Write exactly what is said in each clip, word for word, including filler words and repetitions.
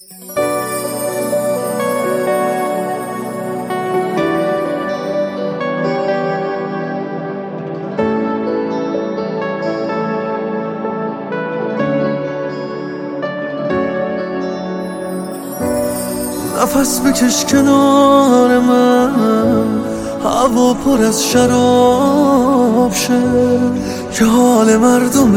نفس بکش کنار من، هوا پر از شراب شه، که حال مردم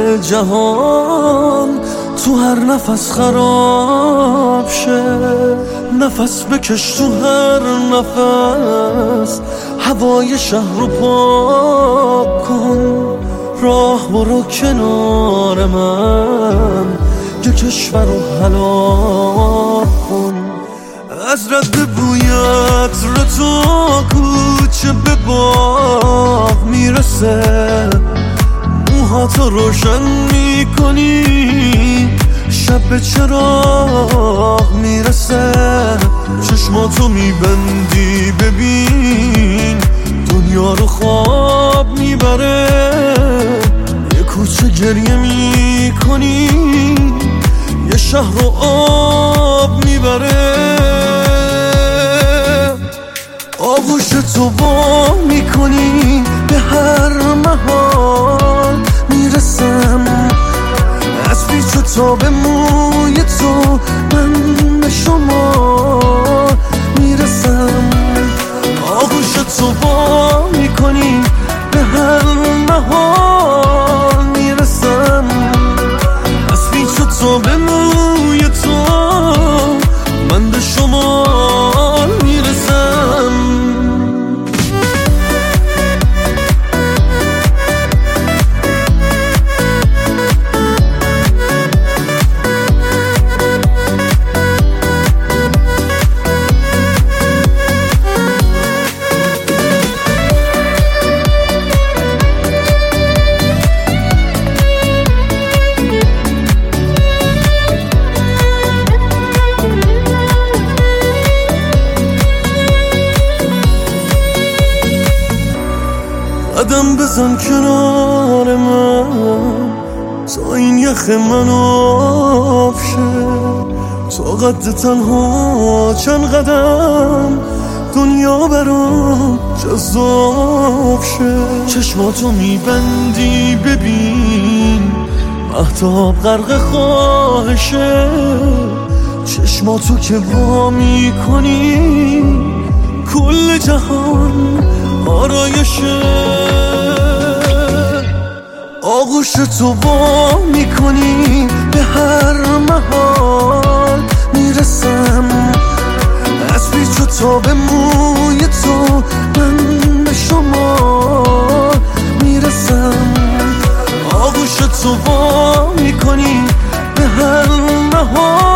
جهان تو هر نفس خراب شه. نفس بکش تو هر نفس، هوای شهر رو پاک کن. راه برو کنار من، یه کشور رو هلاک کن. از رد بویت رو تو کوچه به باغ میرسه، موهاتو روشن میکنی، شب به چراغ میرسه. چشماتو میبندی ببین، دنیا رو خواب میبره. یه کوچه گریه میکنی، یه شهر رو آب میبره. آغوش تو با میکنی، به هر محال میرسم. از پیچ و تاب موی تو من به شما میرسم. آغوش تو با میکنی، به هر محال میرسم. از پیچ و تاب موی تو من به شما میرسم. قدم بزن کنار من، تا این یخ من آب شه. تا قد تنها چند قدم، دنیا برام جذاب شه. چشماتو میبندی ببین، مهتاب غرق خواهشه. چشماتو که وا میکنی، کل جهان آرایشه. آغوش تو با میکنی، به هر محال میرسم. از پیچ و تاب موی تو من به شما میرسم. آغوش تو با میکنی، به هر محال